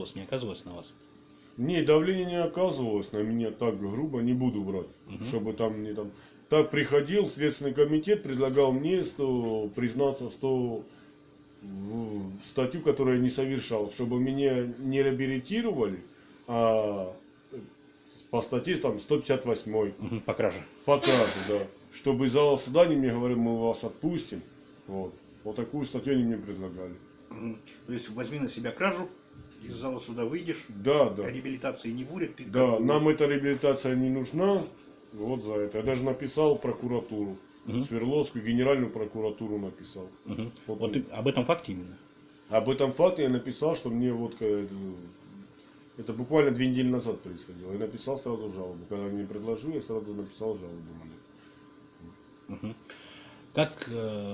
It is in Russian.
не оказывалось на вас? Не, давление не оказывалось на меня так грубо, не буду врать, чтобы там не там. Так приходил Следственный комитет, предлагал мне признаться в статью, которую я не совершал, чтобы меня не реабилитировали, а по статье там 158 По краже. по краже, да. Чтобы из зала суда они мне говорили, мы вас отпустим. Вот такую статью они мне предлагали. То есть возьми на себя кражу, из зала суда выйдешь, Да. реабилитации не будет. Ты Да, нам эта реабилитация не нужна. Вот за это. Я даже написал в прокуратуру. Свердловскую генеральную прокуратуру написал. Вот об этом факте именно. Об этом факте я написал, что мне это буквально 2 недели назад происходило. Я написал сразу жалобу. Когда мне предложили, я сразу написал жалобу. Как